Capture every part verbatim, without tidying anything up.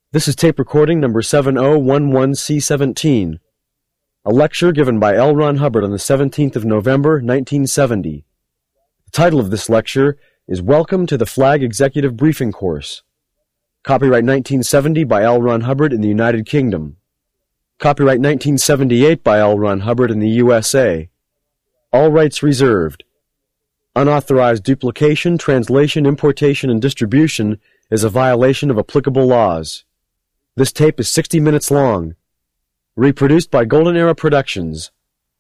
This is tape recording number seven oh one one C seventeen, a lecture given by L. Ron Hubbard on the seventeenth of November, nineteen seventy. The title of this lecture is Welcome to the Flag Executive Briefing Course. Copyright nineteen seventy by L. Ron Hubbard in the United Kingdom. Copyright nineteen seventy-eight by L. Ron Hubbard in the U S A. All rights reserved. Unauthorized duplication, translation, importation, and distribution is a violation of applicable laws. This tape is sixty minutes long. Reproduced by Golden Era Productions.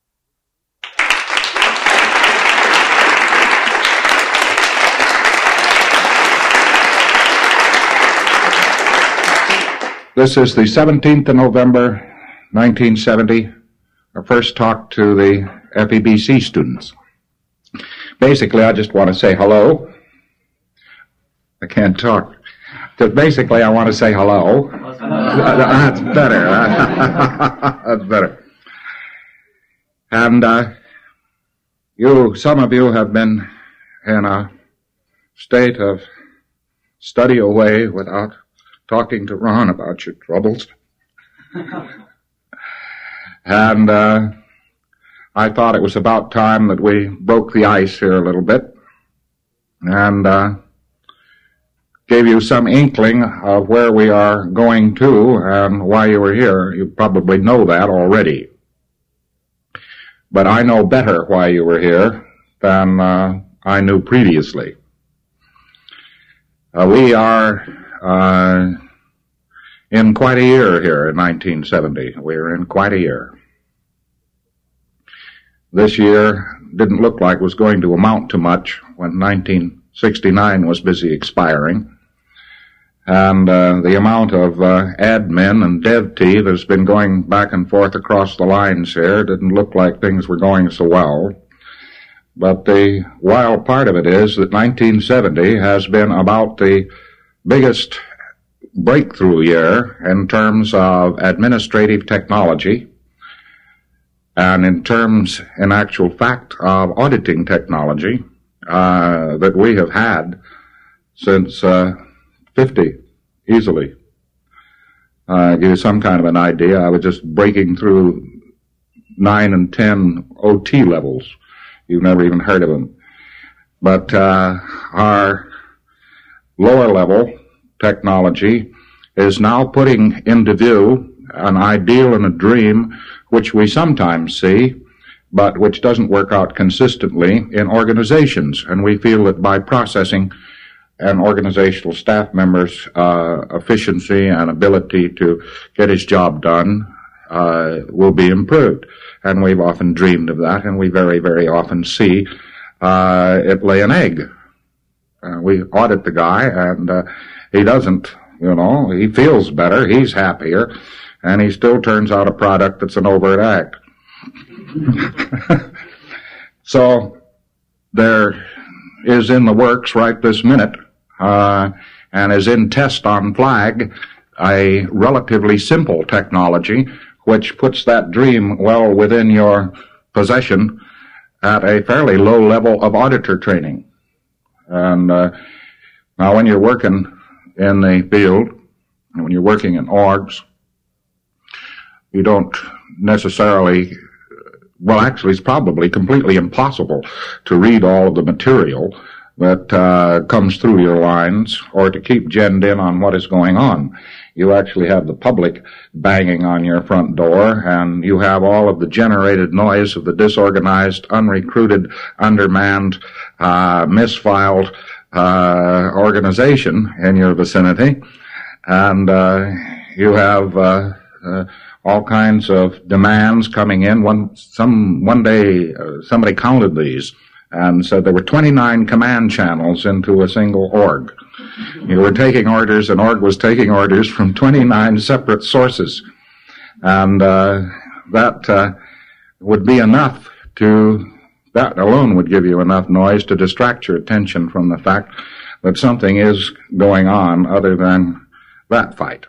This is the seventeenth of November, nineteen seventy, our first talk to the F E B C students. Basically, I just want to say hello. I can't talk. Just basically, I want to say hello. That's better. That's better. And uh, you, some of you have been in a state of study away without talking to Ron about your troubles. And uh, I thought it was about time that we broke the ice here a little bit and uh, gave you some inkling of where we are going to and why you were here. You probably know that already. But I know better why you were here than uh, I knew previously. Uh, we are uh, in quite a year here in nineteen seventy. We're in quite a year. This year didn't look like it was going to amount to much when nineteen sixty-nine was busy expiring. And uh, the amount of uh, admin and dev tea that's been going back and forth across the lines here didn't look like things were going so well. But the wild part of it is that nineteen seventy has been about the biggest breakthrough year in terms of administrative technology and in terms, in actual fact, of auditing technology uh, that we have had since uh, fifty, easily. Uh, give you some kind of an idea. I was just breaking through nine and ten O T levels. You've never even heard of them. But uh, our lower level technology is now putting into view an ideal and a dream which we sometimes see, but which doesn't work out consistently in organizations. And we feel that by processing an organizational staff member's uh, efficiency and ability to get his job done uh, will be improved. And we've often dreamed of that, and we very, very often see uh, it lay an egg. Uh, we audit the guy, and uh, he doesn't, you know, he feels better, he's happier, and he still turns out a product that's an overt act. So there is in the works right this minute, uh, and is in test on Flag, a relatively simple technology which puts that dream well within your possession at a fairly low level of auditor training. And uh, now when you're working in the field, and when you're working in orgs, you don't necessarily, well, actually it's probably completely impossible to read all of the material that uh, comes through your lines or to keep genned in on what is going on. You actually have the public banging on your front door, and you have all of the generated noise of the disorganized, unrecruited, undermanned, uh, misfiled uh, organization in your vicinity. And uh, you have uh, uh, all kinds of demands coming in. One, some, one day uh, somebody counted these and said there were twenty-nine command channels into a single org. You were taking orders, and org was taking orders from twenty-nine separate sources. And uh, that uh, would be enough to, that alone would give you enough noise to distract your attention from the fact that something is going on other than that fight.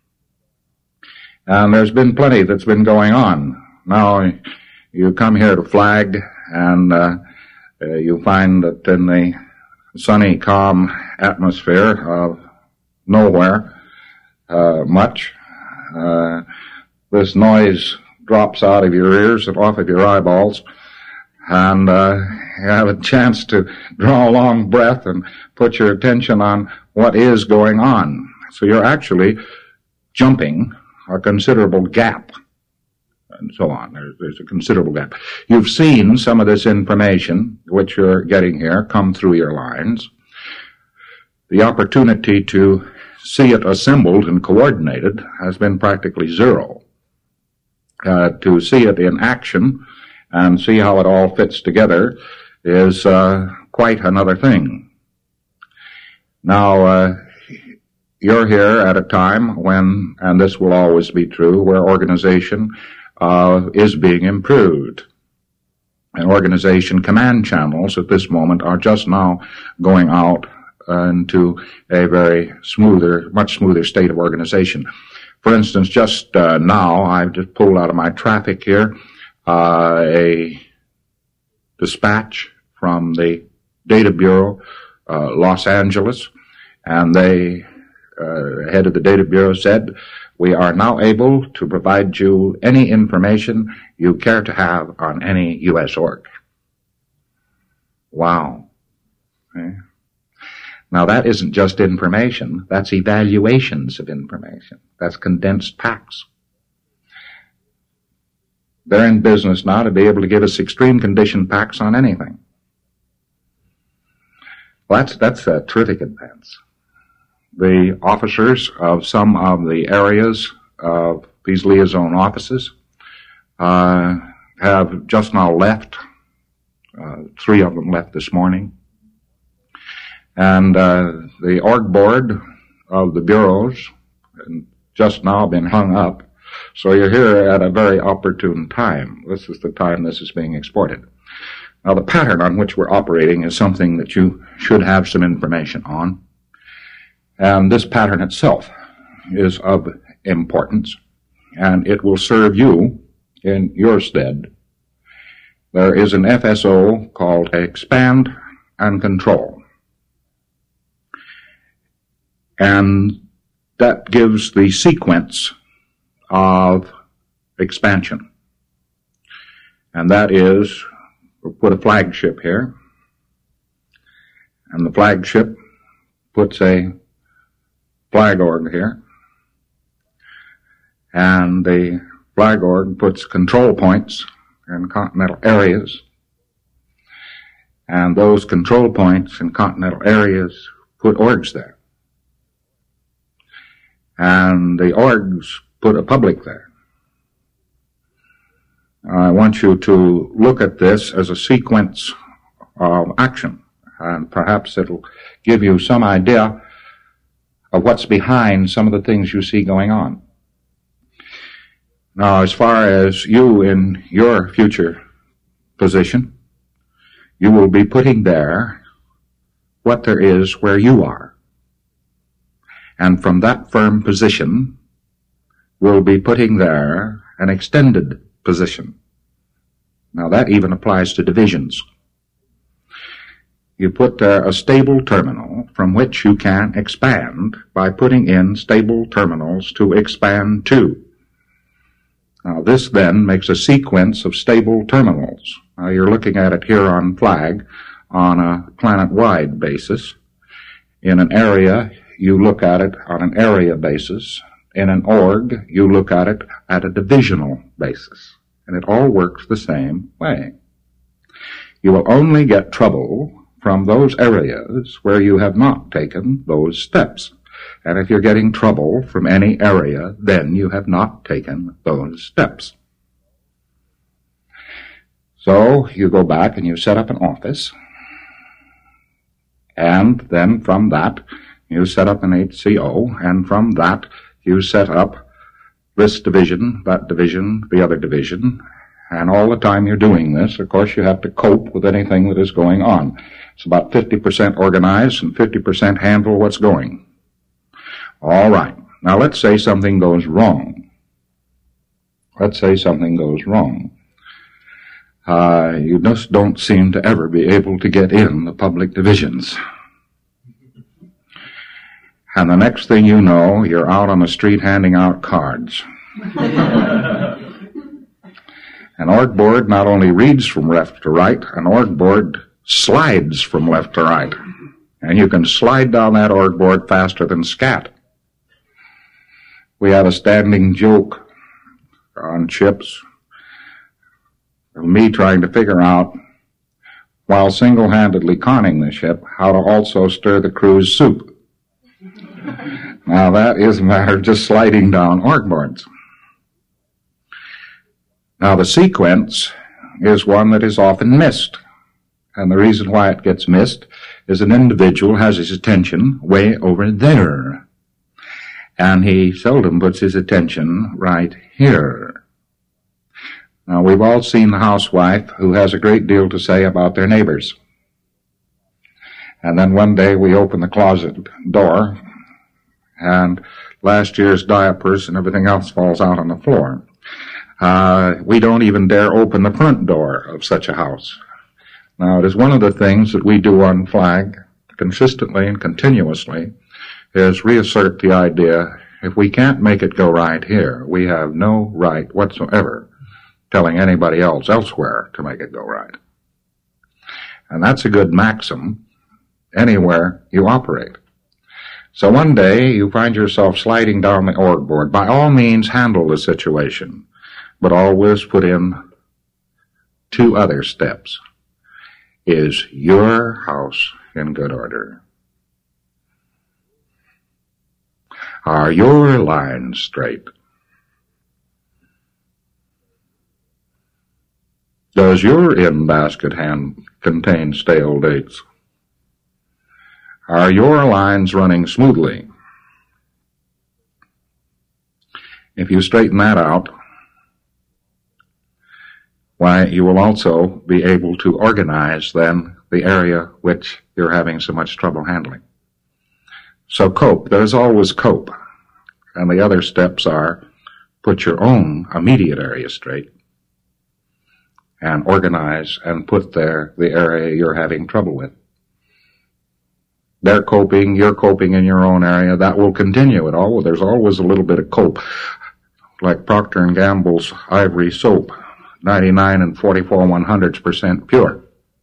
And there's been plenty that's been going on. Now, you come here to Flag, and uh, uh, you find that in the sunny, calm atmosphere of nowhere, uh, much. Uh, this noise drops out of your ears and off of your eyeballs, and uh, you have a chance to draw a long breath and put your attention on what is going on. So you're actually jumping a considerable gap, and so on. There's, there's a considerable gap. You've seen some of this information, which you're getting here, come through your lines. The opportunity to see it assembled and coordinated has been practically zero. Uh, to see it in action and see how it all fits together is uh, quite another thing. Now, uh, you're here at a time when, and this will always be true, where organization uh, is being improved. And organization command channels at this moment are just now going out uh, into a very smoother, much smoother state of organization. For instance, just uh, now, I've just pulled out of my traffic here uh, a dispatch from the Data Bureau, uh, Los Angeles, and they, uh, head of the Data Bureau said, "We are now able to provide you any information you care to have on any U S org." Wow. Okay. Now, that isn't just information. That's evaluations of information. That's condensed packs. They're in business now to be able to give us extreme condition packs on anything. Well, that's, that's a terrific advance. The officers of some of the areas of these liaison offices uh, have just now left. Uh, three of them left this morning. And uh, the org board of the bureaus just now been hung up. So you're here at a very opportune time. This is the time this is being exported. Now, the pattern on which we're operating is something that you should have some information on. And this pattern itself is of importance, and it will serve you in your stead. There is an F S O called Expand and Control. And that gives the sequence of expansion. And that is, we'll put a flagship here, and the flagship puts a flag org here, and the flag org puts control points in continental areas, and those control points in continental areas put orgs there. And the orgs put a public there. I want you to look at this as a sequence of action, and perhaps it'll give you some idea of what's behind some of the things you see going on. Now, as far as you in your future position, you will be putting there what there is where you are. And from that firm position, we'll be putting there an extended position. Now, that even applies to divisions. You put there a stable terminal from which you can expand by putting in stable terminals to expand to. Now, this then makes a sequence of stable terminals. Now, you're looking at it here on flag on a planet-wide basis. In an area, you look at it on an area basis. In an org, you look at it at a divisional basis. And it all works the same way. You will only get trouble from those areas where you have not taken those steps. And if you're getting trouble from any area, then you have not taken those steps. So you go back and you set up an office. And then from that, you set up an H C O. And from that, you set up this division, that division, the other division. And all the time you're doing this, of course, you have to cope with anything that is going on. It's about fifty percent organize and fifty percent handle what's going. All right. Now let's say something goes wrong. Let's say something goes wrong. Uh, you just don't seem to ever be able to get in the public divisions. And the next thing you know, you're out on the street handing out cards. An org board not only reads from left to right, an org board slides from left to right. And you can slide down that org board faster than scat. We had a standing joke on ships of me trying to figure out, while single-handedly conning the ship, how to also stir the crew's soup. Now that is a matter of just sliding down org boards. Now the sequence is one that is often missed. And the reason why it gets missed is an individual has his attention way over there. And he seldom puts his attention right here. Now we've all seen the housewife who has a great deal to say about their neighbors. And then one day we open the closet door and last year's diapers and everything else falls out on the floor. Uh, we don't even dare open the front door of such a house. Now, it is one of the things that we do on Flag consistently and continuously is reassert the idea, if we can't make it go right here, we have no right whatsoever telling anybody else elsewhere to make it go right. And that's a good maxim anywhere you operate. So one day you find yourself sliding down the org board. By all means, handle the situation, but always put in two other steps. Is your house in good order? Are your lines straight? Does your in-basket hand contain stale dates? Are your lines running smoothly? If you straighten that out, why, you will also be able to organize then the area which you're having so much trouble handling. So cope. There's always cope. And the other steps are put your own immediate area straight and organize and put there the area you're having trouble with. They're coping, you're coping in your own area. That will continue. It all, there's always a little bit of cope. Like Procter and Gamble's Ivory Soap. ninety-nine and forty-four one hundredths percent pure.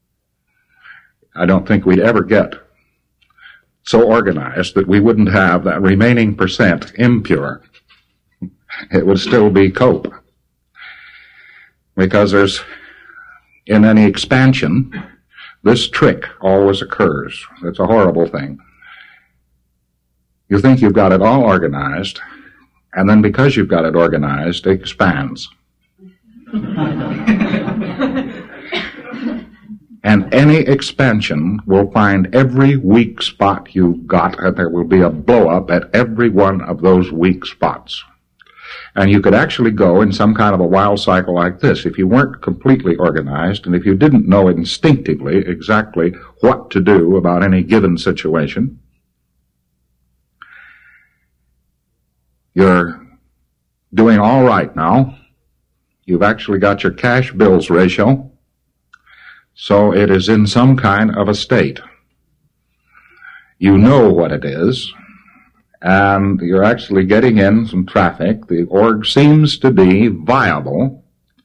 I don't think we'd ever get so organized that we wouldn't have that remaining percent impure. It would still be cope. Because there's, in any expansion, this trick always occurs. It's a horrible thing. You think you've got it all organized, and then because you've got it organized, it expands. And any expansion will find every weak spot you've got, and there will be a blow-up at every one of those weak spots. And you could actually go in some kind of a wild cycle like this. If you weren't completely organized, and if you didn't know instinctively exactly what to do about any given situation, you're doing all right now. You've actually got your cash bills ratio, so it is in some kind of a state. You know what it is, and you're actually getting in some traffic. The org seems to be viable,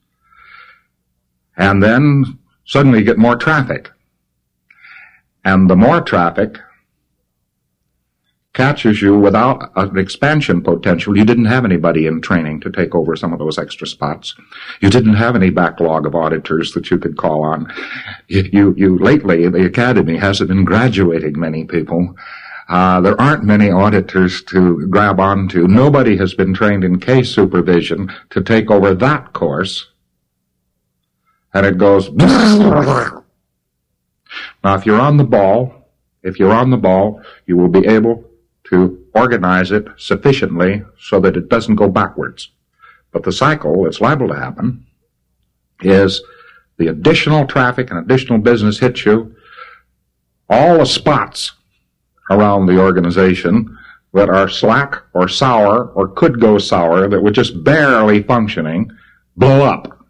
and then suddenly you get more traffic. And the more traffic catches you without an expansion potential. You didn't have anybody in training to take over some of those extra spots. You didn't have any backlog of auditors that you could call on. You, you, you lately, the Academy hasn't been graduating many people. Uh, there aren't many auditors to grab onto. Nobody has been trained in case supervision to take over that course. And it goes... Now, if you're on the ball, if you're on the ball, you will be able to organize it sufficiently so that it doesn't go backwards. But the cycle that's liable to happen is the additional traffic and additional business hits you, all the spots around the organization that are slack or sour or could go sour, that were just barely functioning, blow up.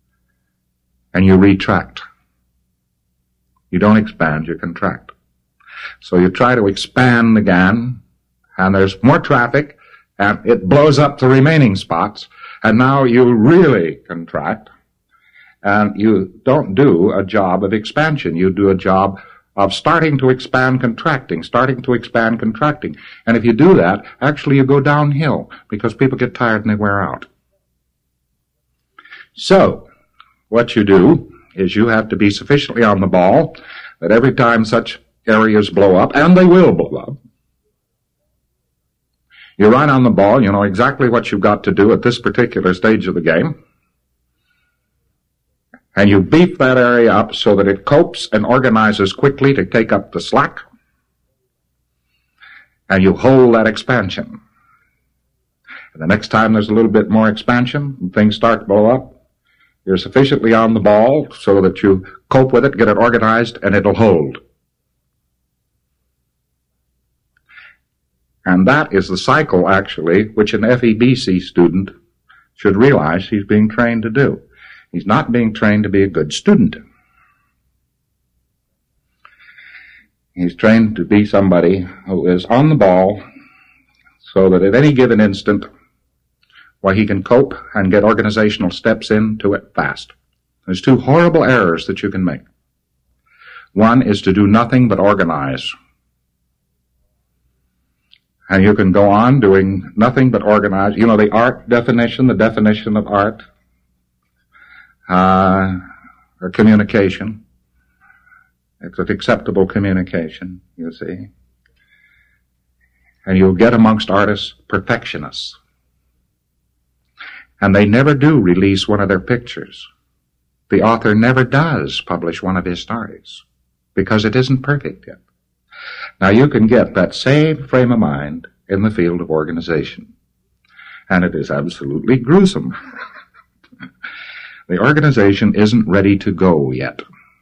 And you retract. You don't expand, you contract. So you try to expand again, and there's more traffic, and it blows up the remaining spots, and now you really contract, and you don't do a job of expansion. You do a job of starting to expand, contracting, starting to expand, contracting. And if you do that, actually you go downhill, because people get tired and they wear out. So, what you do is you have to be sufficiently on the ball that every time such areas blow up, and they will blow up, you're right on the ball, you know exactly what you've got to do at this particular stage of the game, and you beef that area up so that it copes and organizes quickly to take up the slack, and you hold that expansion. And the next time there's a little bit more expansion and things start to blow up, you're sufficiently on the ball so that you cope with it, get it organized, and it'll hold. And that is the cycle, actually, which an F E B C student should realize he's being trained to do. He's not being trained to be a good student. He's trained to be somebody who is on the ball so that at any given instant, why he can cope and get organizational steps into it fast. There's two horrible errors that you can make. One is to do nothing but organize. And you can go on doing nothing but organize. You know, the art definition, the definition of art, uh, or communication. It's an acceptable communication, you see. And you'll get amongst artists perfectionists. And they never do release one of their pictures. The author never does publish one of his stories, because it isn't perfect yet. Now, you can get that same frame of mind in the field of organization, and it is absolutely gruesome. The organization isn't ready to go yet.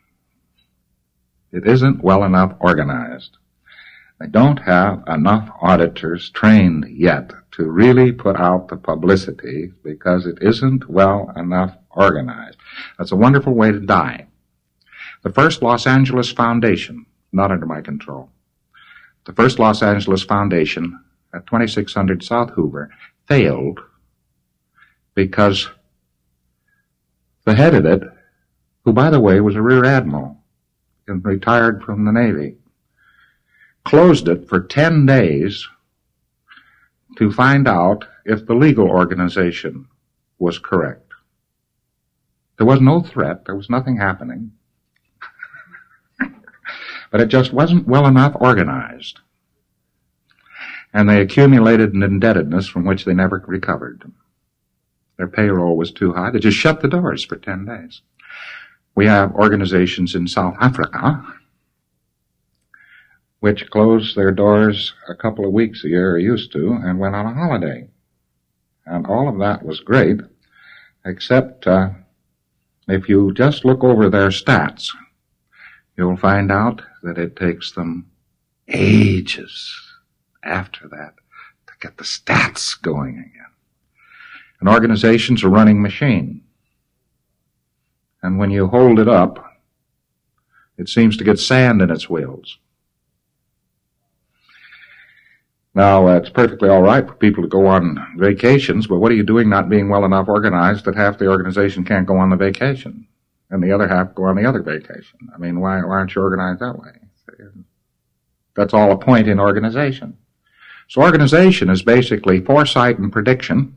It isn't well enough organized. They don't have enough auditors trained yet to really put out the publicity, because it isn't well enough organized. That's a wonderful way to die. The first Los Angeles Foundation, not under my control, the first Los Angeles Foundation at twenty-six hundred South Hoover failed because the head of it, who, by the way, was a rear admiral and retired from the Navy, closed it for ten days to find out if the legal organization was correct. There was no threat. There was nothing happening. But it just wasn't well enough organized. And they accumulated an indebtedness from which they never recovered. Their payroll was too high. They just shut the doors for ten days. We have organizations in South Africa which closed their doors a couple of weeks a year, or used to, and went on a holiday. And all of that was great, except uh, if you just look over their stats, you'll find out that it takes them ages after that to get the stats going again. An organization's a running machine. And when you hold it up, it seems to get sand in its wheels. Now, uh, it's perfectly all right for people to go on vacations, but what are you doing not being well enough organized that half the organization can't go on the vacation and the other half go on the other vacation? I mean, why, why aren't you organized that way? That's all a point in organization. So organization is basically foresight and prediction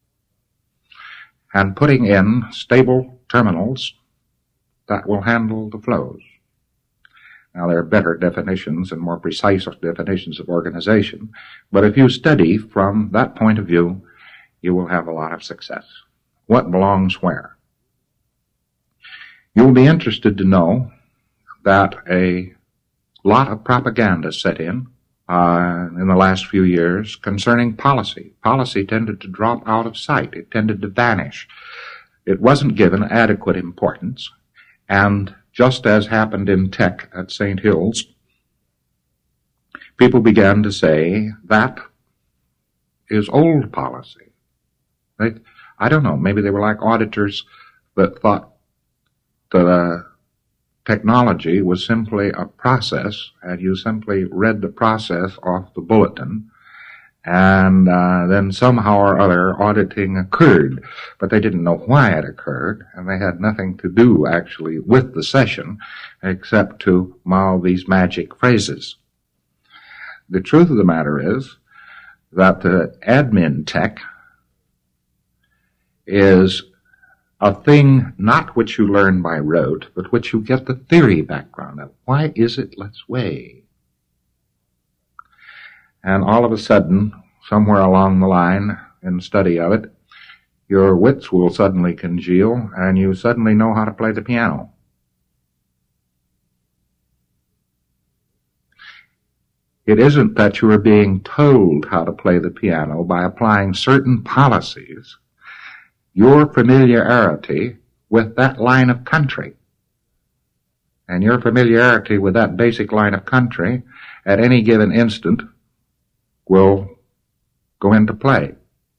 and putting in stable terminals that will handle the flows. Now, there are better definitions and more precise definitions of organization, but if you study from that point of view, you will have a lot of success. What belongs where? You will be interested to know that a lot of propaganda set in uh, in the last few years concerning policy. Policy tended to drop out of sight. It tended to vanish. It wasn't given adequate importance, and just as happened in tech at Saint Hills, people began to say that is old policy. They, I don't know, maybe they were like auditors that thought that uh, technology was simply a process, and you simply read the process off the bulletin, and uh, then somehow or other auditing occurred, but they didn't know why it occurred, and they had nothing to do actually with the session except to mouth these magic phrases. The truth of the matter is that the admin tech is a thing not which you learn by rote, but which you get the theory background of. Why is it? Let's weigh. And all of a sudden, somewhere along the line in the study of it, your wits will suddenly congeal, and you suddenly know how to play the piano. It isn't that you are being told how to play the piano by applying certain policies. Your familiarity with that line of country, and your familiarity with that basic line of country at any given instant will go into play.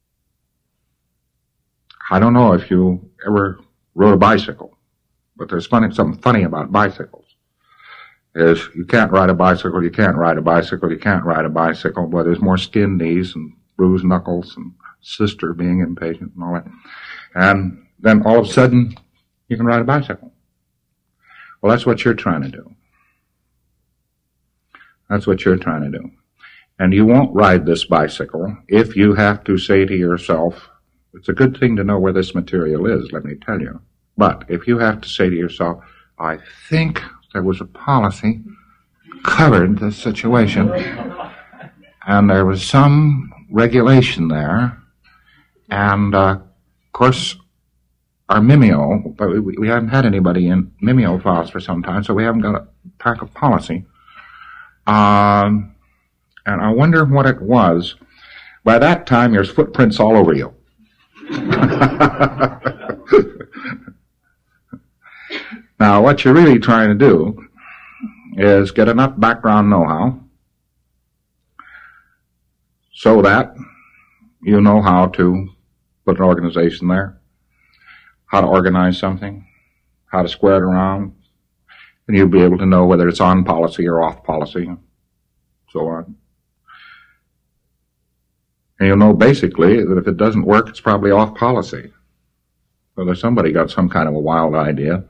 I don't know if you ever rode a bicycle, but there's funny, something funny about bicycles. Is you can't ride a bicycle, you can't ride a bicycle, you can't ride a bicycle, but there's more skinned knees and bruised knuckles and sister being impatient and all that. And then all of a sudden, you can ride a bicycle. Well, that's what you're trying to do. That's what you're trying to do. And you won't ride this bicycle if you have to say to yourself, it's a good thing to know where this material is, let me tell you. But if you have to say to yourself, I think there was a policy covered this situation, and there was some regulation there, and uh, of course, our Mimeo, but we, we haven't had anybody in Mimeo files for some time, so we haven't got a pack of policy. Um, and I wonder what it was. By that time, there's footprints all over you. Now, what you're really trying to do is get enough background know-how so that you know how to put an organization there, how to organize something, how to square it around, and you'll be able to know whether it's on policy or off policy, and so on. And you'll know basically that if it doesn't work, it's probably off policy. So there's somebody got some kind of a wild idea.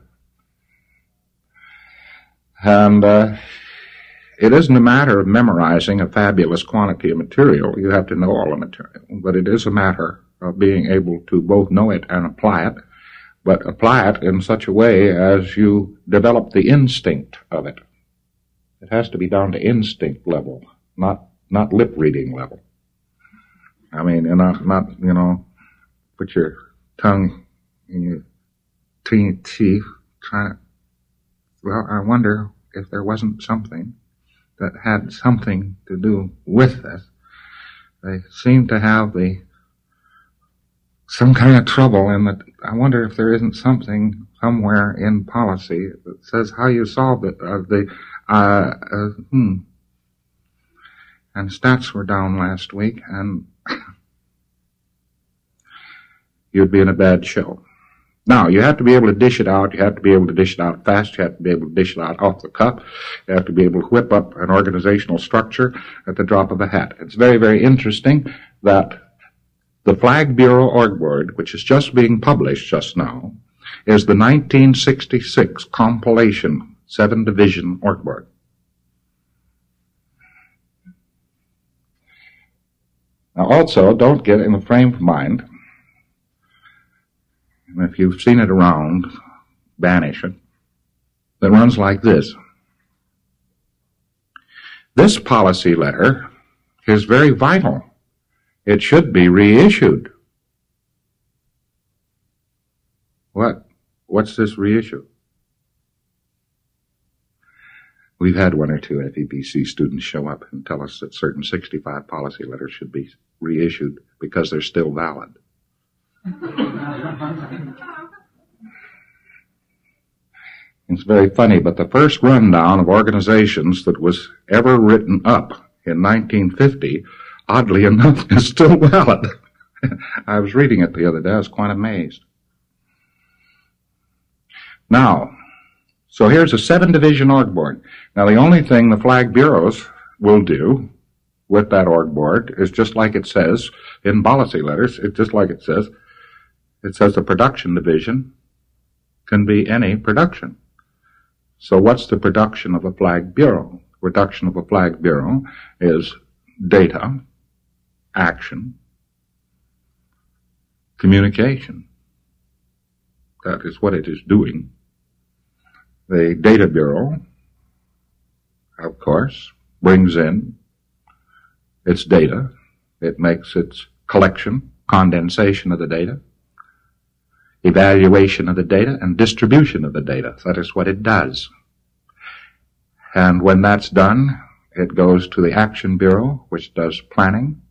And uh, it isn't a matter of memorizing a fabulous quantity of material. You have to know all the material. But it is a matter of being able to both know it and apply it, but apply it in such a way as you develop the instinct of it. It has to be down to instinct level, not not lip reading level. I mean, you're not, not, you know, put your tongue in your teeth, trying to, well, I wonder if there wasn't something that had something to do with this. They seem to have the, some kind of trouble in that. I wonder if there isn't something somewhere in policy that says how you solve it, uh, the, uh, uh, hmm. And stats were down last week, and you'd be in a bad show. Now, you have to be able to dish it out. You have to be able to dish it out fast. You have to be able to dish it out off the cuff. You have to be able to whip up an organizational structure at the drop of a hat. It's very, very interesting that the Flag Bureau Org Board, which is just being published just now, is the nineteen sixty-six compilation seven-division Org Board. Now, also, don't get in the frame of mind, and if you've seen it around, banish it, that runs like this. This policy letter is very vital. It should be reissued. What? What's this reissue? We've had one or two F E P C students show up and tell us that certain sixty-five policy letters should be reissued because they're still valid. It's very funny, but the first rundown of organizations that was ever written up in nineteen fifty, oddly enough, is still valid. I was reading it the other day. I was quite amazed. Now, So here's a seven-division org board. Now, the only thing the flag bureaus will do with that org board is just like it says in policy letters. It's just like it says. It says the production division can be any production. So what's the production of a flag bureau? Production of a flag bureau is data, action, communication. That is what it is doing. The data bureau, of course, brings in its data. It makes its collection, condensation of the data, evaluation of the data, and distribution of the data. That is what it does. And when that's done, it goes to the Action Bureau, which does planning,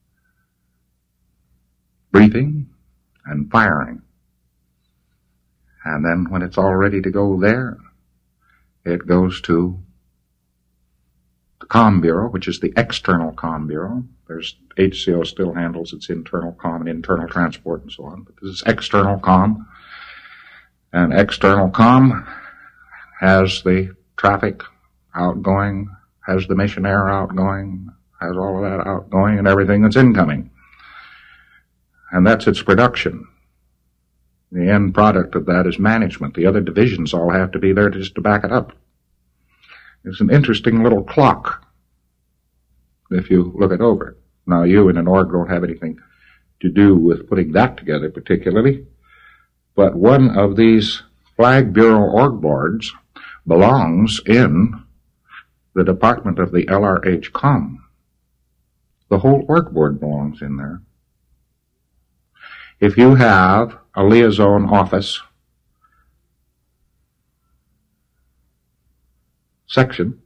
briefing, and firing. And then when it's all ready to go there, it goes to the Comm Bureau, which is the External Comm Bureau. There's H C O still handles its internal comm and internal transport and so on, but this is External Comm. And External Comm has the traffic outgoing, has the mission air outgoing, has all of that outgoing and everything that's incoming. And that's its production. The end product of that is management. The other divisions all have to be there just to back it up. It's an interesting little clock if you look it over. Now, you in an org don't have anything to do with putting that together particularly, but one of these Flag Bureau org boards belongs in the department of the L R H Comm. The whole org board belongs in there. If you have a liaison office section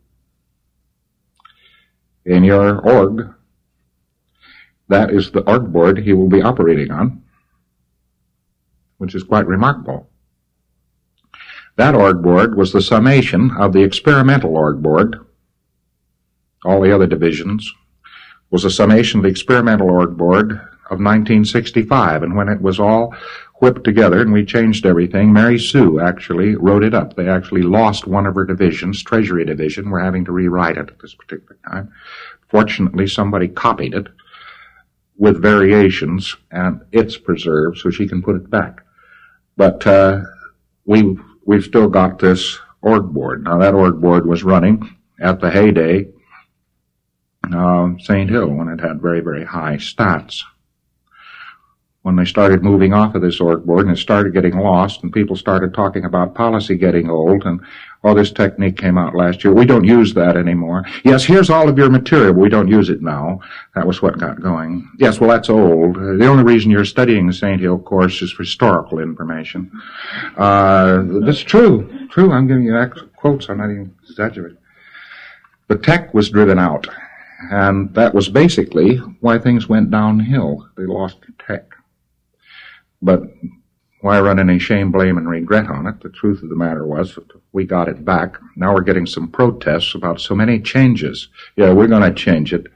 in your org, that is the org board he will be operating on, which is quite remarkable. That org board was the summation of the experimental org board. All the other divisions was a summation of the experimental org board of nineteen sixty-five, and when it was all whipped together and we changed everything, Mary Sue actually wrote it up. They actually lost one of her divisions, Treasury Division. We're having to rewrite it at this particular time. Fortunately, somebody copied it with variations, and it's preserved so she can put it back. But uh, we've, we've still got this org board. Now, that org board was running at the heyday of Saint Hill when it had very, very high stats. When they started moving off of this org board and it started getting lost and people started talking about policy getting old and all this technique came out last year. We don't use that anymore. Yes, here's all of your material, but we don't use it now. That was what got going. Yes, well, that's old. The only reason you're studying the Saint Hill course is for historical information. Uh, that's true. True, I'm giving you actual quotes. I'm not even exaggerating. The tech was driven out, and that was basically why things went downhill. They lost tech. But why run any shame, blame, and regret on it? The truth of the matter was that we got it back. Now we're getting some protests about so many changes. Yeah, we're going to change it.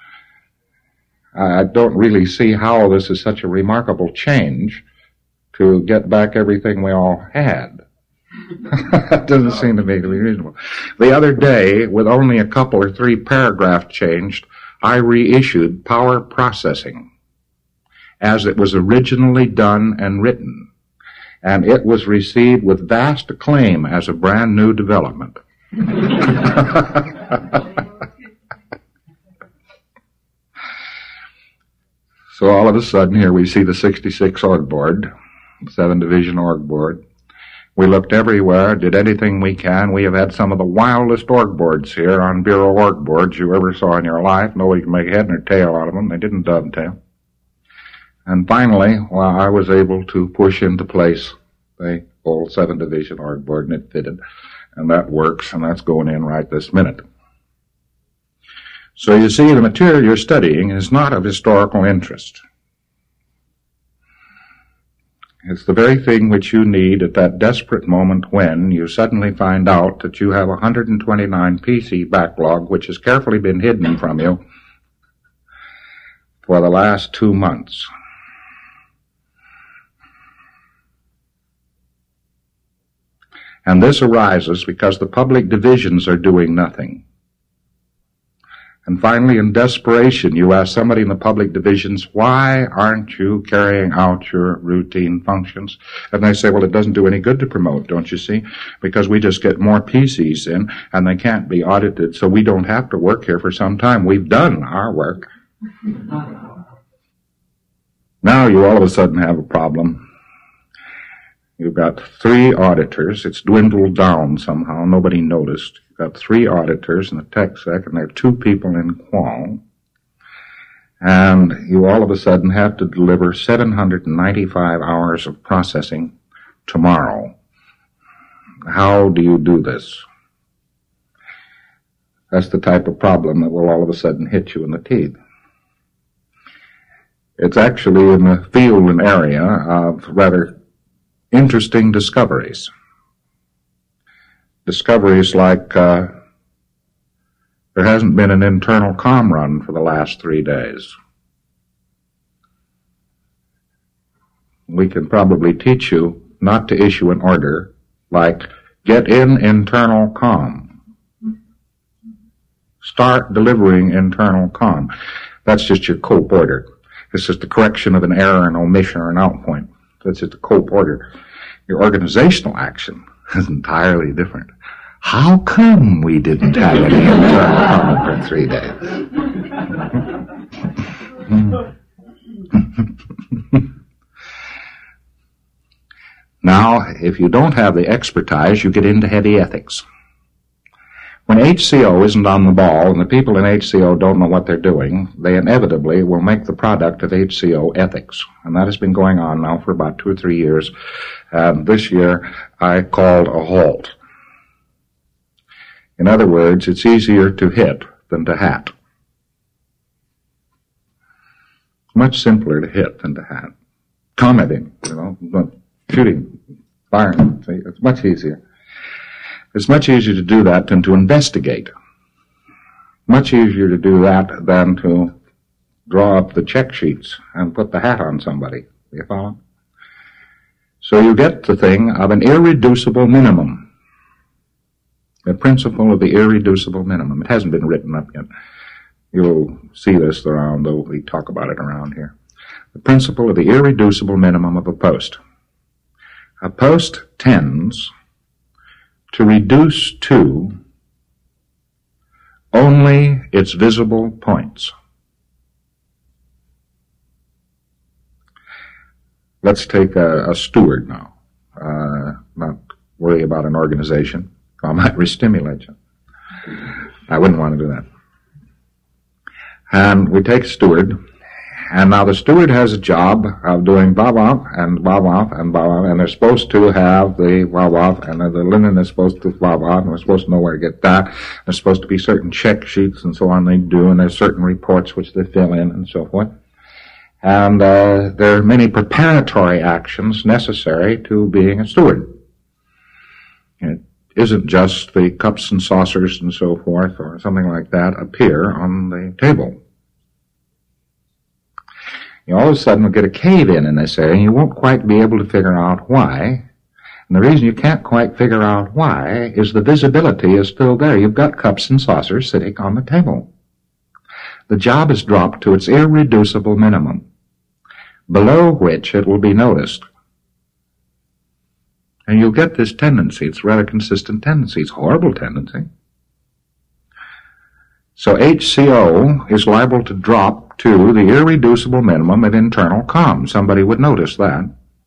I don't really see how this is such a remarkable change to get back everything we all had. That doesn't seem to me to be reasonable. The other day, with only a couple or three paragraphs changed, I reissued Power Processing as it was originally done and written, and it was received with vast acclaim as a brand new development. So all of a sudden, here we see the sixty-six org board, seven division org board. We looked everywhere, did anything we can. We have had some of the wildest org boards here on Bureau org boards you ever saw in your life. Nobody can make head nor tail out of them. They didn't dovetail. And finally, well, I was able to push into place the old seven division org board, and it fitted. And that works, and that's going in right this minute. So you see, the material you're studying is not of historical interest. It's the very thing which you need at that desperate moment when you suddenly find out that you have a one hundred twenty-nine P C backlog which has carefully been hidden from you for the last two months. And this arises because the public divisions are doing nothing. And finally, in desperation, you ask somebody in the public divisions, why aren't you carrying out your routine functions? And they say, well, it doesn't do any good to promote, don't you see? Because we just get more P Cs in, and they can't be audited, so we don't have to work here for some time. We've done our work. Now you all of a sudden have a problem. You've got three auditors. It's dwindled down somehow. Nobody noticed. You've got three auditors in the tech sec, and there are two people in qual. And you all of a sudden have to deliver seven hundred ninety-five hours of processing tomorrow. How do you do this? That's the type of problem that will all of a sudden hit you in the teeth. It's actually in the field and area of rather interesting discoveries. Discoveries like uh, there hasn't been an internal comm run for the last three days. We can probably teach you not to issue an order like, get in internal comm. Start delivering internal comm. That's just your COPE order. It's just a correction of an error, an omission, or an out point. That's just a COPE order. Your organizational action is entirely different. How come we didn't have any internal comm for three days? Now, if you don't have the expertise, you get into heady ethics. When H C O isn't on the ball and the people in H C O don't know what they're doing, they inevitably will make the product of H C O ethics. And that has been going on now for about two or three years. And this year, I called a halt. In other words, it's easier to hit than to hat. Much simpler to hit than to hat. Commenting, you know, shooting, firing, see, it's much easier. It's much easier to do that than to investigate. Much easier to do that than to draw up the check sheets and put the hat on somebody. You follow? So you get the thing of an irreducible minimum. The principle of the irreducible minimum. It hasn't been written up yet. You'll see this around, though we talk about it around here. The principle of the irreducible minimum of a post. A post tends to reduce to only its visible points. Let's take a, a steward now. Uh, not worry about an organization. I might re-stimulate you. I wouldn't want to do that. And we take a steward, and now the steward has a job of doing blah-blah and blah-blah and blah-blah, and they're supposed to have the blah-blah, and the linen is supposed to blah-blah, and we're supposed to know where to get that. There's supposed to be certain check sheets and so on they do, and there's certain reports which they fill in and so forth. And uh, there are many preparatory actions necessary to being a steward. It isn't just the cups and saucers and so forth or something like that appear on the table. You all of a sudden will get a cave in in this area, and you won't quite be able to figure out why. And the reason you can't quite figure out why is the visibility is still there. You've got cups and saucers sitting on the table. The job is dropped to its irreducible minimum, below which it will be noticed. And you'll get this tendency. It's a rather consistent tendency. It's a horrible tendency. So H C O is liable to drop to the irreducible minimum of internal comm. Somebody would notice that.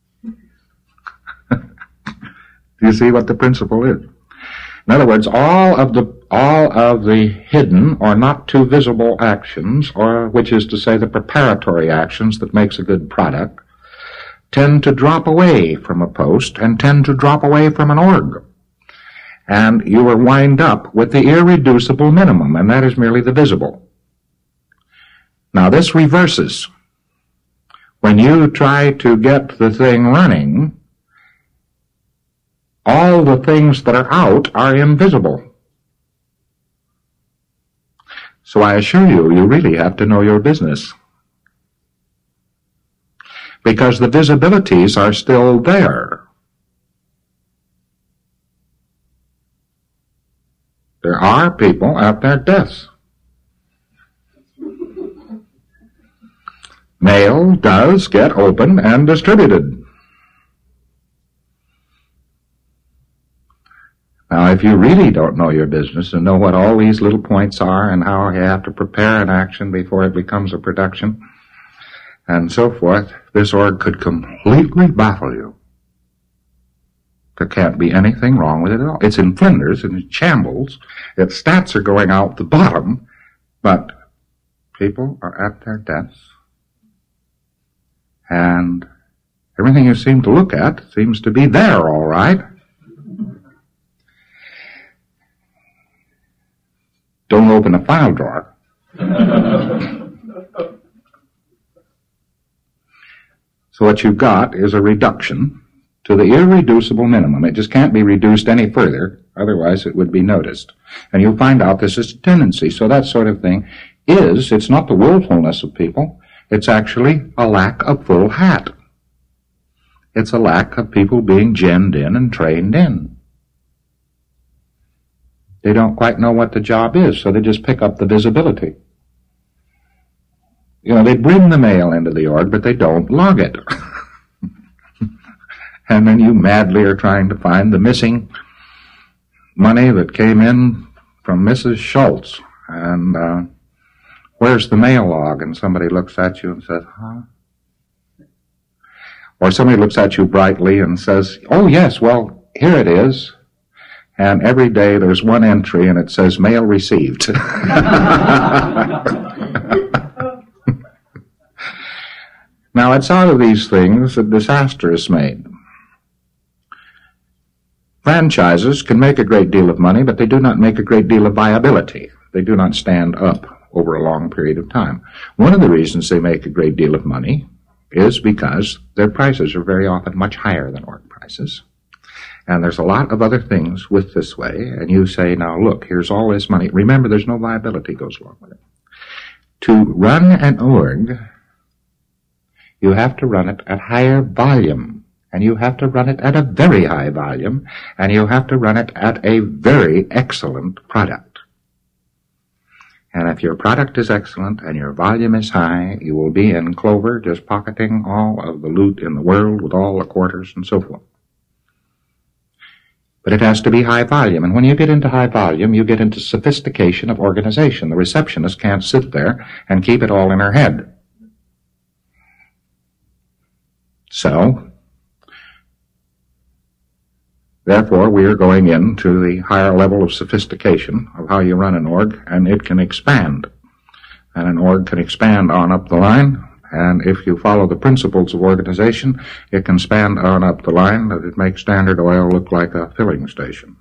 Do you see what the principle is? In other words, all of the all of the hidden or not too visible actions, or which is to say the preparatory actions that makes a good product, tend to drop away from a post and tend to drop away from an org. And you are wind up with the irreducible minimum, and that is merely the visible. Now this reverses. When you try to get the thing running, all the things that are out are invisible. So I assure you, you really have to know your business. Because the visibilities are still there. There are people at their deaths. Mail does get opened and distributed. Now, if you really don't know your business and know what all these little points are and how you have to prepare an action before it becomes a production and so forth, this org could completely baffle you. There can't be anything wrong with it at all. It's in flinders and in shambles. Its stats are going out the bottom, but people are at their deaths. And everything you seem to look at seems to be there all right. Don't open a file drawer. So what you've got is a reduction to the irreducible minimum. It just can't be reduced any further, otherwise it would be noticed. And you'll find out this is a tendency. So that sort of thing is, it's not the willfulness of people, it's actually a lack of full hat. It's a lack of people being genned in and trained in. They don't quite know what the job is, so they just pick up the visibility. You know, they bring the mail into the org, but they don't log it. And then you madly are trying to find the missing money that came in from Missus Schultz. And uh, where's the mail log? And somebody looks at you and says, huh? Or somebody looks at you brightly and says, oh, yes, well, here it is. And every day there's one entry and it says mail received. Now, it's out of these things that disaster is made. Franchises can make a great deal of money, but they do not make a great deal of viability. They do not stand up over a long period of time. One of the reasons they make a great deal of money is because their prices are very often much higher than org prices. And there's a lot of other things with this way, and you say, now look, here's all this money. Remember, there's no viability goes along with it. To run an org, you have to run it at higher volume, and you have to run it at a very high volume, and you have to run it at a very excellent product. And if your product is excellent and your volume is high, you will be in clover just pocketing all of the loot in the world with all the quarters and so forth. But it has to be high volume, and when you get into high volume, you get into sophistication of organization. The receptionist can't sit there and keep it all in her head. So, therefore, we are going into the higher level of sophistication of how you run an org, and it can expand. And an org can expand on up the line, and if you follow the principles of organization, it can span on up the line that it makes Standard Oil look like a filling station.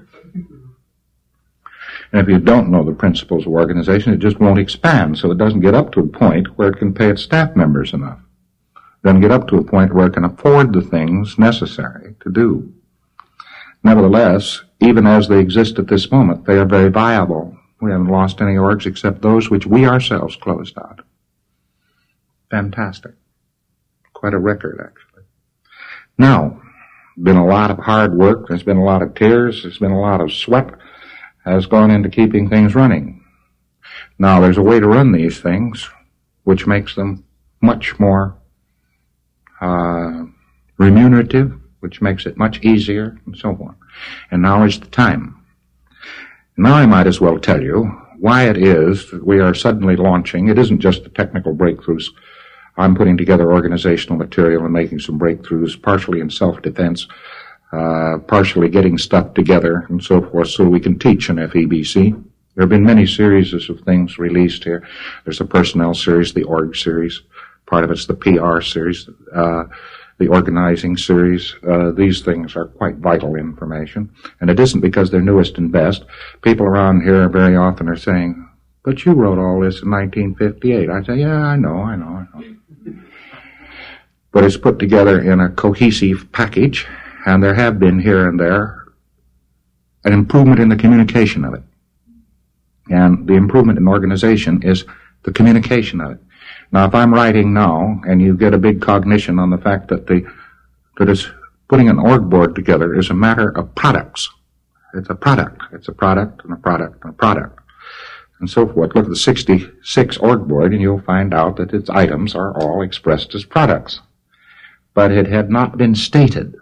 And if you don't know the principles of organization, it just won't expand, so it doesn't get up to a point where it can pay its staff members enough. It doesn't get up to a point where it can afford the things necessary to do. Nevertheless, even as they exist at this moment, they are very viable. We haven't lost any orgs except those which we ourselves closed out. Fantastic. Quite a record, actually. Now, been a lot of hard work, there's been a lot of tears, there's been a lot of sweat has gone into keeping things running. Now, there's a way to run these things which makes them much more uh, remunerative, which makes it much easier, and so on. And now is the time. Now I might as well tell you why it is that we are suddenly launching. It isn't just the technical breakthroughs. I'm putting together organizational material and making some breakthroughs, partially in self-defense, uh, partially getting stuff together and so forth so we can teach in F E B C. There have been many series of things released here. There's the personnel series, the org series. Part of it's the P R series, uh, the organizing series. Uh, these things are quite vital information. And it isn't because they're newest and best. People around here very often are saying, but you wrote all this in nineteen fifty-eight. I say, yeah, I know, I know, I know. But it's put together in a cohesive package, and there have been here and there an improvement in the communication of it. And the improvement in organization is the communication of it. Now, if I'm writing now, and you get a big cognition on the fact that the that is putting an org board together is a matter of products. It's a product. It's a product and a product and a product. And so forth. Look at the sixty-six org board and you'll find out that its items are all expressed as products. But it had not been stated.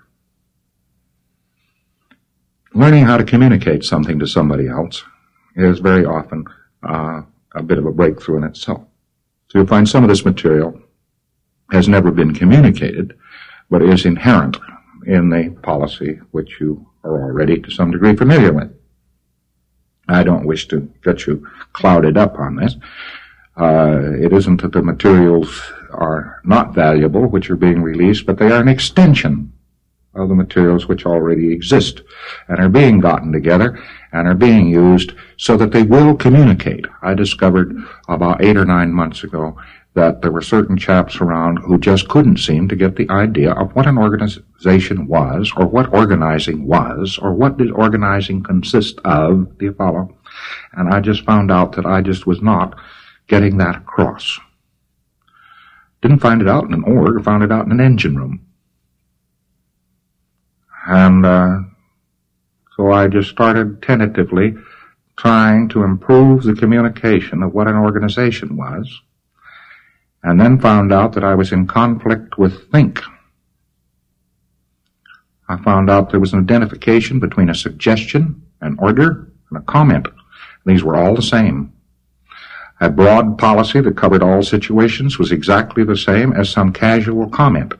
Learning how to communicate something to somebody else is very often uh, a bit of a breakthrough in itself. So you'll find some of this material has never been communicated, but is inherent in the policy which you are already to some degree familiar with. I don't wish to get you clouded up on this. Uh, it isn't that the materials are not valuable which are being released, but they are an extension of the materials which already exist and are being gotten together and are being used so that they will communicate. I discovered about eight or nine months ago that there were certain chaps around who just couldn't seem to get the idea of what an organization was, or what organizing was, or what did organizing consist of, do you follow? And I just found out that I just was not getting that across. Didn't find it out in an org, found it out in an engine room. And uh, so I just started tentatively trying to improve the communication of what an organization was, and then found out that I was in conflict with think. I found out there was an identification between a suggestion, an order, and a comment. These were all the same. A broad policy that covered all situations was exactly the same as some casual comment.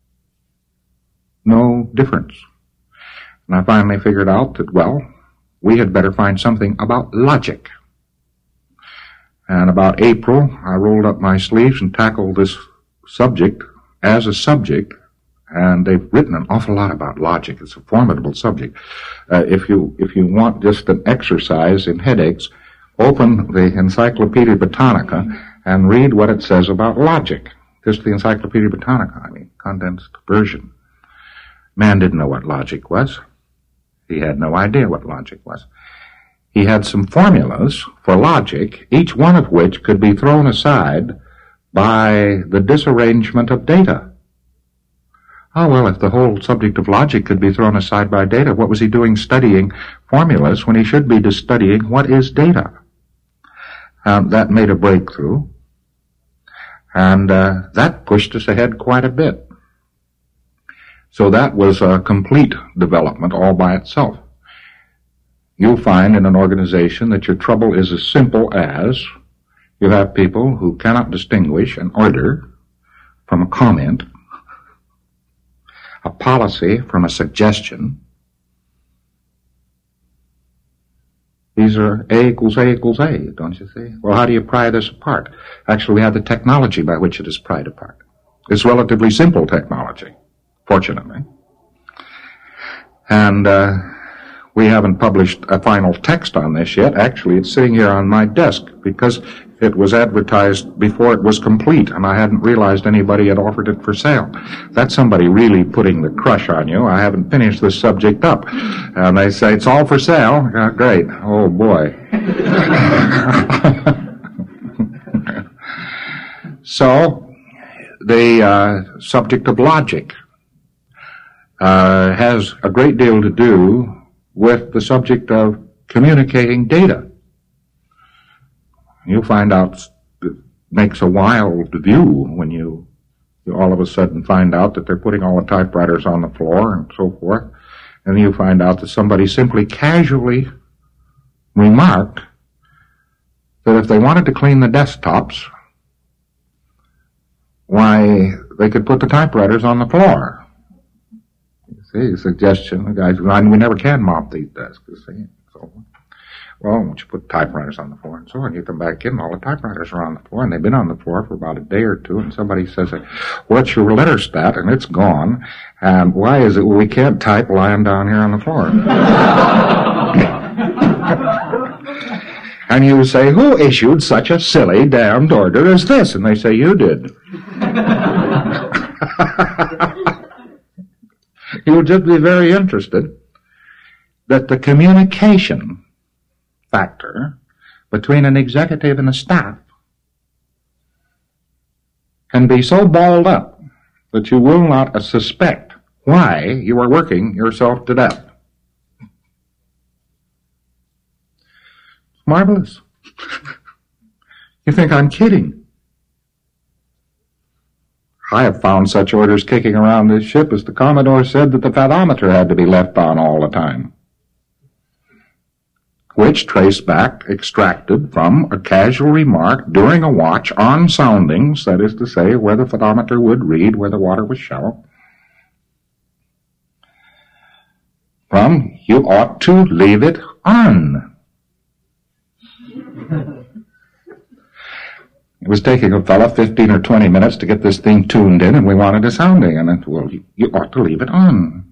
No difference. And I finally figured out that, well, we had better find something about logic. And about April, I rolled up my sleeves and tackled this subject as a subject, and they've written an awful lot about logic. It's a formidable subject. Uh, if you if you want just an exercise in headaches, open the Encyclopedia Britannica and read what it says about logic. Just the Encyclopedia Britannica, I mean, condensed version. Man didn't know what logic was. He had no idea what logic was. He had some formulas for logic, each one of which could be thrown aside by the disarrangement of data. Oh, well, if the whole subject of logic could be thrown aside by data, what was he doing studying formulas when he should be just studying what is data? Um, that made a breakthrough, and uh, that pushed us ahead quite a bit. So that was a complete development all by itself. You'll find in an organization that your trouble is as simple as you have people who cannot distinguish an order from a comment, a policy from a suggestion. These are A equals A equals A, don't you see? Well, how do you pry this apart? Actually, we have the technology by which it is pried apart. It's relatively simple technology, fortunately. And uh, we haven't published a final text on this yet. Actually, it's sitting here on my desk because it was advertised before it was complete, and I hadn't realized anybody had offered it for sale. That's somebody really putting the crush on you. I haven't finished this subject up. And they say, it's all for sale. Oh, great. Oh, boy. So, the uh, subject of logic uh, has a great deal to do with the subject of communicating data. You'll find out it makes a wild view when you, you all of a sudden find out that they're putting all the typewriters on the floor and so forth, and you find out that somebody simply casually remarked that if they wanted to clean the desktops, why, they could put the typewriters on the floor. You see, a suggestion, the guys, we never can mop these desks, you see. So, well, once you put typewriters on the floor and so on, you come back in, all the typewriters are on the floor, and they've been on the floor for about a day or two, and somebody says, what's your letter stat? And it's gone. And why is it we can't type lying down here on the floor? And you say, who issued such a silly damned order as this? And they say, you did. You'll just be very interested that the communication factor between an executive and a staff can be so balled up that you will not suspect why you are working yourself to death. Marvelous. You think I'm kidding? I have found such orders kicking around this ship as the Commodore said that the fathometer had to be left on all the time, which traced back, extracted from a casual remark during a watch on soundings, that is to say, where the fathometer would read where the water was shallow, from, you ought to leave it on. It was taking a fella fifteen or twenty minutes to get this thing tuned in, and we wanted a sounding, and it, well, you, you ought to leave it on.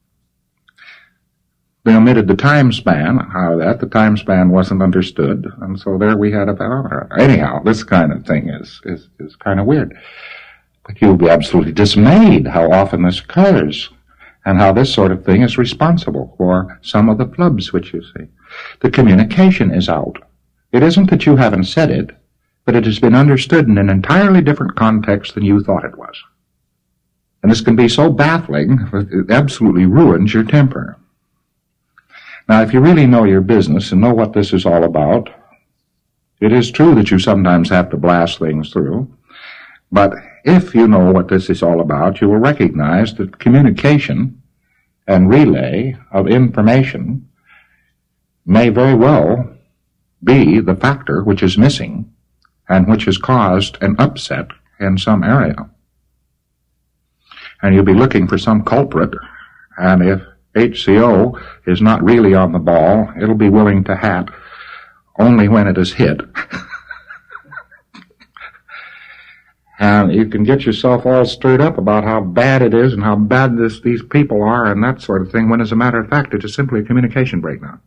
They omitted the time span out of that. The time span wasn't understood, and so there we had a fathometer. Anyhow, this kind of thing is, is, is kind of weird. But you'll be absolutely dismayed how often this occurs, and how this sort of thing is responsible for some of the flubs which you see. The communication is out. It isn't that you haven't said it, but it has been understood in an entirely different context than you thought it was. And this can be so baffling, it absolutely ruins your temper. Now, if you really know your business and know what this is all about, it is true that you sometimes have to blast things through, but if you know what this is all about, you will recognize that communication and relay of information may very well be the factor which is missing and which has caused an upset in some area. And you'll be looking for some culprit, and if H C O is not really on the ball, it'll be willing to hat only when it is hit. And you can get yourself all stirred up about how bad it is and how bad this, these people are and that sort of thing, when as a matter of fact it is simply a communication breakdown.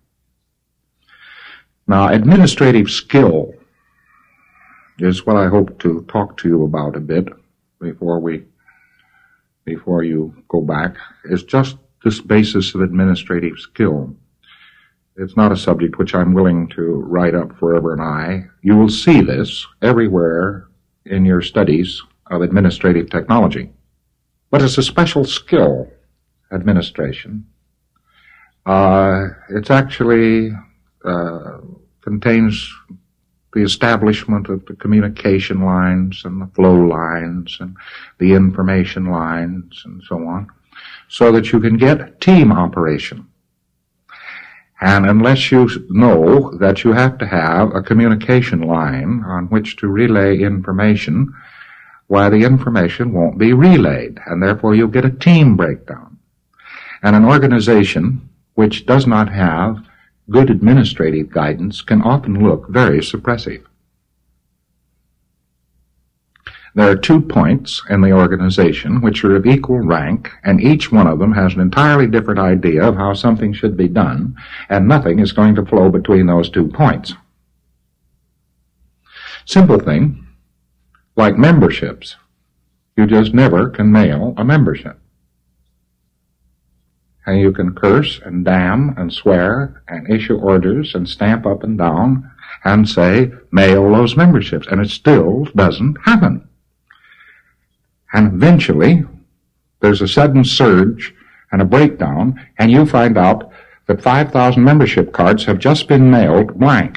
Now, administrative skill is what I hope to talk to you about a bit before we, before you go back, is just this basis of administrative skill. It's not a subject which I'm willing to write up forever and I. You will see this everywhere in your studies of administrative technology. But it's a special skill, administration. Uh, it's actually uh, contains the establishment of the communication lines and the flow lines and the information lines and so on, so that you can get team operation. And unless you know that you have to have a communication line on which to relay information, why, the information won't be relayed, and therefore you'll get a team breakdown. And an organization which does not have good administrative guidance can often look very suppressive. There are two points in the organization which are of equal rank, and each one of them has an entirely different idea of how something should be done, and nothing is going to flow between those two points. Simple thing, like memberships. You just never can mail a membership. And you can curse and damn and swear and issue orders and stamp up and down and say, mail those memberships, and it still doesn't happen. And eventually, there's a sudden surge and a breakdown, and you find out that five thousand membership cards have just been mailed blank.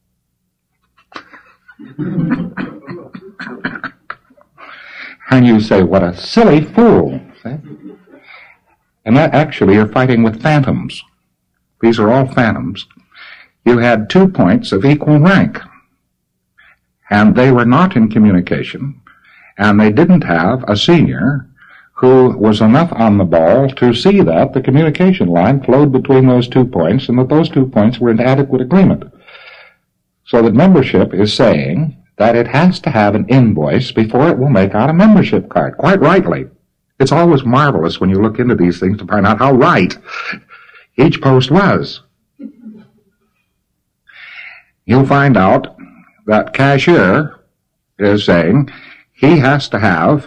And you say, what a silly fool. See? And that actually you're fighting with phantoms. These are all phantoms. You had two points of equal rank, and they were not in communication. And they didn't have a senior who was enough on the ball to see that the communication line flowed between those two points and that those two points were in adequate agreement. So that membership is saying that it has to have an invoice before it will make out a membership card. Quite rightly. It's always marvelous when you look into these things to find out how right each post was. You'll find out that cashier is saying he has to have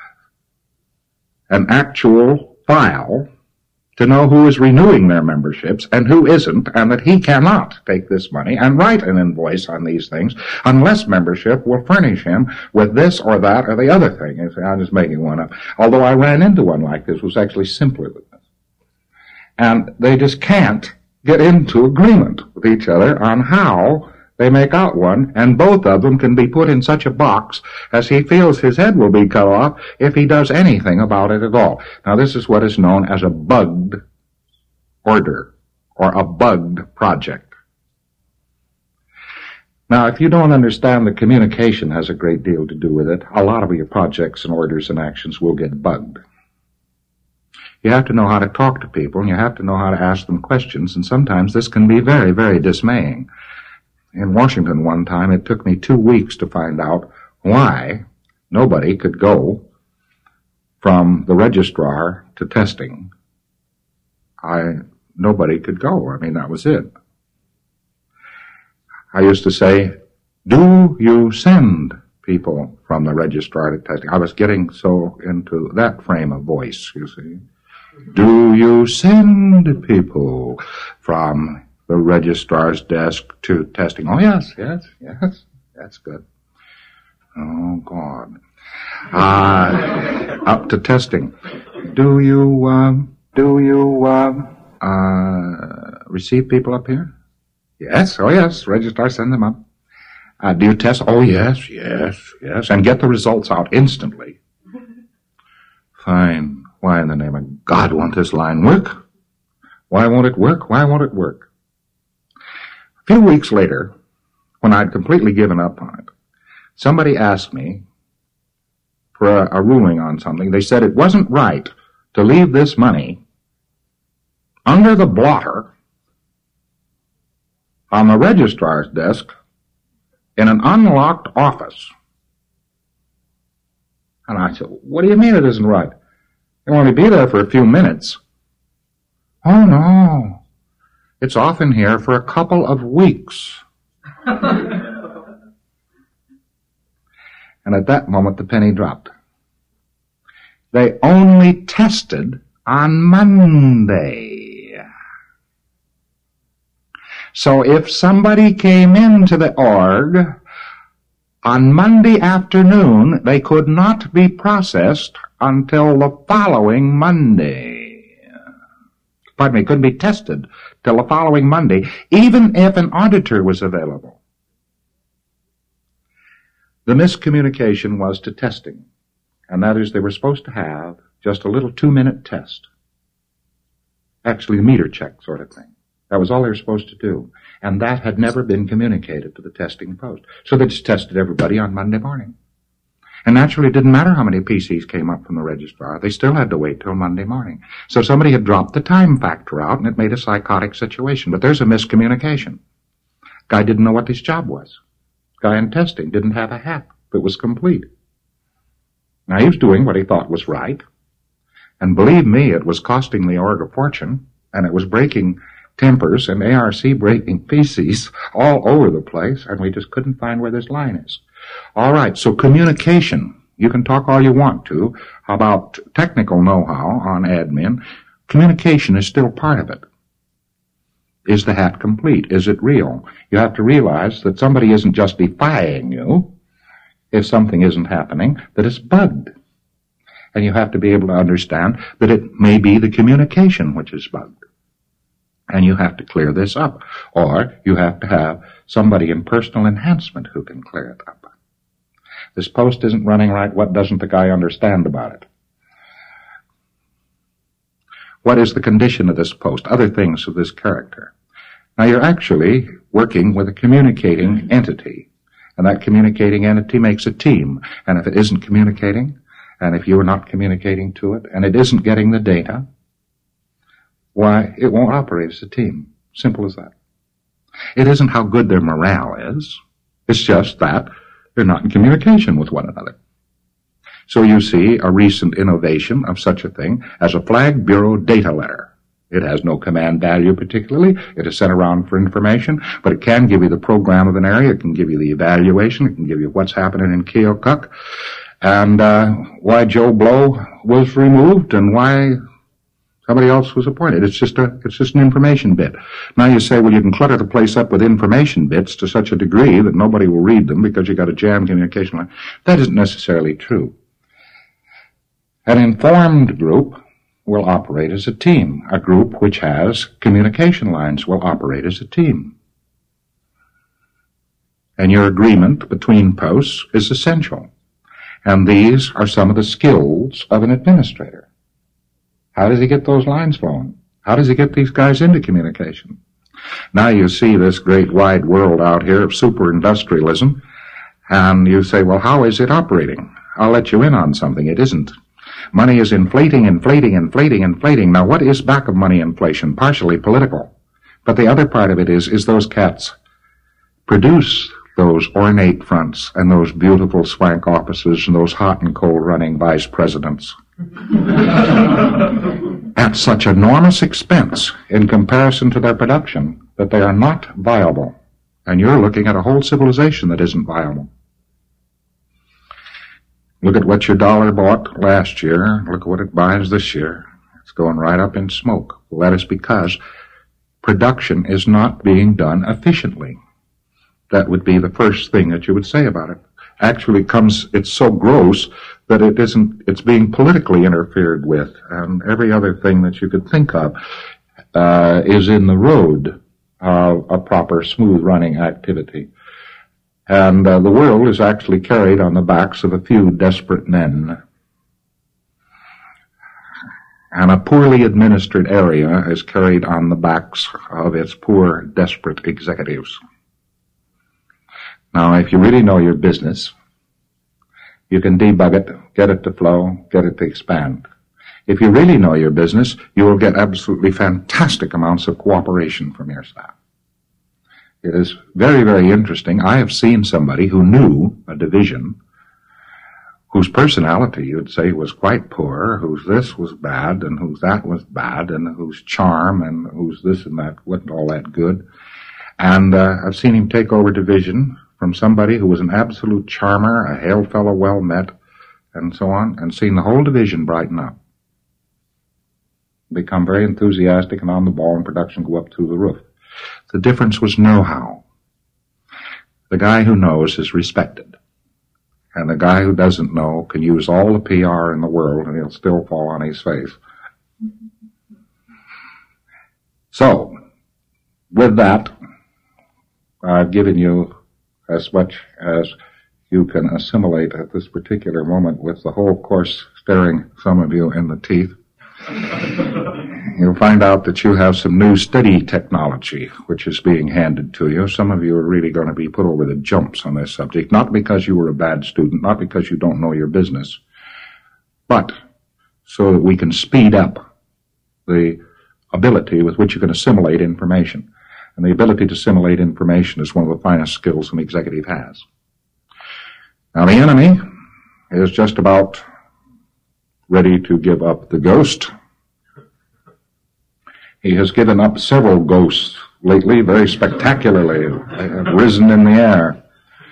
an actual file to know who is renewing their memberships and who isn't, and that he cannot take this money and write an invoice on these things unless membership will furnish him with this or that or the other thing. You say, I'm just making one up. Although I ran into one like this, it was actually simpler than this. And they just can't get into agreement with each other on how They make out one, and both of them can be put in such a box as he feels his head will be cut off if he does anything about it at all. Now, this is what is known as a bugged order, or a bugged project. Now, if you don't understand that communication has a great deal to do with it, a lot of your projects and orders and actions will get bugged. You have to know how to talk to people, and you have to know how to ask them questions, and sometimes this can be very, very dismaying. In Washington one time, it took me two weeks to find out why nobody could go from the registrar to testing. I, nobody could go. I mean, that was it. I used to say, do you send people from the registrar to testing? I was getting so into that frame of voice, you see. Do you send people from the registrar's desk to testing? Oh, yes, yes, yes. That's good. Oh, God. Uh, up to testing. Do you, um, do you, um, uh, receive people up here? Yes, oh, yes. Registrar, send them up. Uh, do you test? Oh, yes, yes, yes. And get the results out instantly. Fine. Why in the name of God won't this line work? Why won't it work? Why won't it work? A few weeks later, when I'd completely given up on it, somebody asked me for a, a ruling on something. They said it wasn't right to leave this money under the blotter on the registrar's desk in an unlocked office. And I said, what do you mean it isn't right? You'll only be there for a few minutes. Oh, no. It's off in here for a couple of weeks. And at that moment, the penny dropped. They only tested on Monday. So if somebody came into the org on Monday afternoon, they could not be processed until the following Monday. Pardon me, couldn't be tested till the following Monday, even if an auditor was available. The miscommunication was to testing, and that is they were supposed to have just a little two-minute test. Actually, a meter check sort of thing. That was all they were supposed to do, and that had never been communicated to the testing post. So they just tested everybody on Monday morning. And naturally, it didn't matter how many P Cs came up from the registrar. They still had to wait till Monday morning. So somebody had dropped the time factor out, and it made a psychotic situation. But there's a miscommunication. Guy didn't know what his job was. Guy in testing didn't have a hat that was complete. Now, he was doing what he thought was right. And believe me, it was costing the org a fortune, and it was breaking tempers and A R C breaking P Cs all over the place, and we just couldn't find where this line is. All right, so communication. You can talk all you want to about technical know-how on admin. Communication is still part of it. Is the hat complete? Is it real? You have to realize that somebody isn't just defying you if something isn't happening, that it's bugged. And you have to be able to understand that it may be the communication which is bugged. And you have to clear this up. Or you have to have somebody in personal enhancement who can clear it up. This post isn't running right. What doesn't the guy understand about it? What is the condition of this post? Other things of this character. Now, you're actually working with a communicating entity. And that communicating entity makes a team. And if it isn't communicating, and if you're not communicating to it, and it isn't getting the data, why, it won't operate as a team. Simple as that. It isn't how good their morale is. It's just that they're not in communication with one another. So you see a recent innovation of such a thing as a Flag Bureau data letter. It has no command value particularly. It is sent around for information, but it can give you the program of an area. It can give you the evaluation. It can give you what's happening in Keokuk, and uh, why Joe Blow was removed and why somebody else was appointed. It's just a, it's just an information bit. Now you say, well, you can clutter the place up with information bits to such a degree that nobody will read them because you got a jammed communication line. That isn't necessarily true. An informed group will operate as a team. A group which has communication lines will operate as a team. and your agreement between posts is essential. And these are some of the skills of an administrator. How does he get those lines flowing? How does he get these guys into communication? Now you see this great wide world out here of super-industrialism, and you say, well, how is it operating? I'll let you in on something. It isn't. Money is inflating, inflating, inflating, inflating. Now, what is back of money inflation? Partially political. But the other part of it is, is those cats produce those ornate fronts and those beautiful swank offices and those hot and cold running vice presidents at such enormous expense in comparison to their production that they are not viable. And you're looking at a whole civilization that isn't viable. Look at what your dollar bought last year. Look at what it buys this year. It's going right up in smoke. Well, that is because production is not being done efficiently. That would be the first thing that you would say about it. Actually comes, it's so gross that it isn't, it's being politically interfered with, and every other thing that you could think of uh, is in the road of a proper, smooth running activity. And uh, the world is actually carried on the backs of a few desperate men. And a poorly administered area is carried on the backs of its poor, desperate executives. Now, if you really know your business, you can debug it, get it to flow, get it to expand. If you really know your business, you will get absolutely fantastic amounts of cooperation from your staff. It is very, very interesting. I have seen somebody who knew a division whose personality, you'd say, was quite poor, whose this was bad, and whose that was bad, and whose charm, and whose this and that wasn't all that good. And uh, I've seen him take over division from somebody who was an absolute charmer, a hail fellow well met, and so on, and seen the whole division brighten up, become very enthusiastic and on the ball, and production go up through the roof. The difference was know-how. The guy who knows is respected. And the guy who doesn't know can use all the P R in the world and he'll still fall on his face. So, with that, I've given you as much as you can assimilate at this particular moment with the whole course staring some of you in the teeth. You'll find out that you have some new study technology which is being handed to you. Some of you are really going to be put over the jumps on this subject, not because you were a bad student, not because you don't know your business, but so that we can speed up the ability with which you can assimilate information. And the ability to assimilate information is one of the finest skills an executive has. Now, the enemy is just about ready to give up the ghost. He has given up several ghosts lately, very spectacularly. They have risen in the air.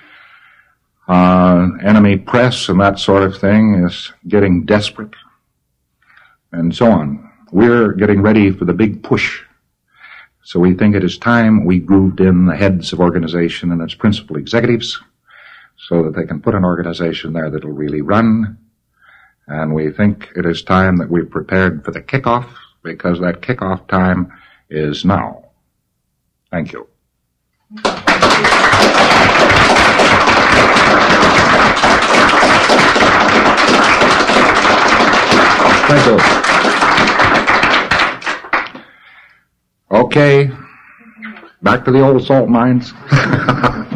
Uh, enemy press and that sort of thing is getting desperate, and so on. We're getting ready for the big push. So we think it is time we grooved in the heads of organization and its principal executives so that they can put an organization there that will really run. And we think it is time that we've prepared for the kickoff, because that kickoff time is now. Thank you. Thank you. Okay, back to the old salt mines.